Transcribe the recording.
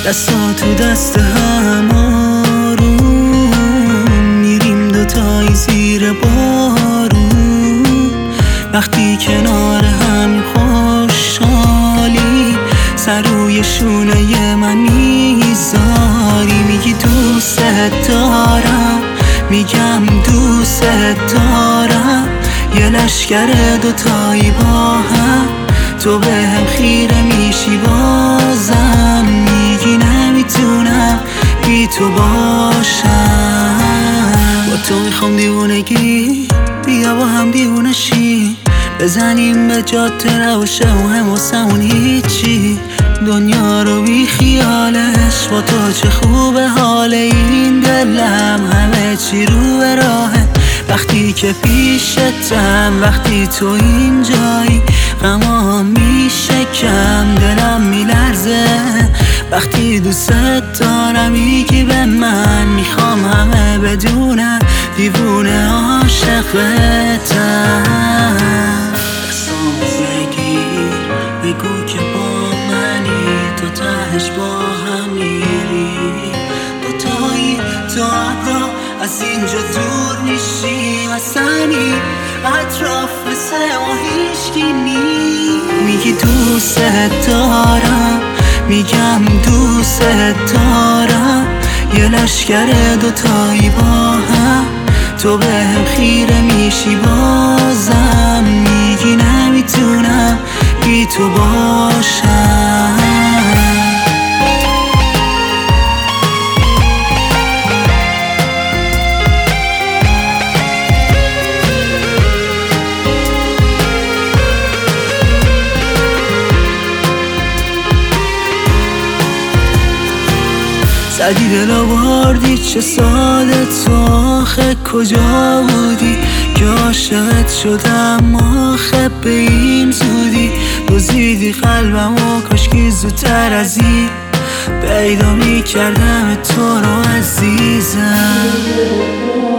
دستا تو دست هم آروم میریم دوتایی زیر بارون. وقتی کنار هم خوشحالی سر روی شونه من میذاری. میگی دوست دارم، میگم دوست دارم. یه لشکر دوتایی با هم، تو به هم خیره میشی بازم. میگی نمیتونم بی تو باشم. با تو میخوام دیوونگی بیا با هم دیوونه شی، بزنیم به جاده روشه و هم واسمون هیچی. دنیا رو بی خیالش، با تو چه خوبه حال این دلم. همه چی رو به راهه وقتی که پیشتم. وقتی تو اینجایی غمام میشه کم، دلم میلرزه وقتی دوست دارم. میگی به من میخوام همه بدونم دیوونه عاشقتم. دستام بگیر بگو که با منی، تو تهش با هم میری. دوتایی تا ابرا از اینجا دور میشیم، اصلی اطراف مثل ما هیچکی نیست. میگی دوست دارم، میگم دوست دارم. یه لشکر دوتایی با هم، تو به هم خیره میشی بازم. میگی نمیتونم بی تو باشم. زدی دل آوردی چه ساده، تو آخه کجا بودی که عاشقت شدم آخه به این زودی. دزدیدی قلبم و کاشکی زودتر از این پیدا میکردم تو رو عزیزم.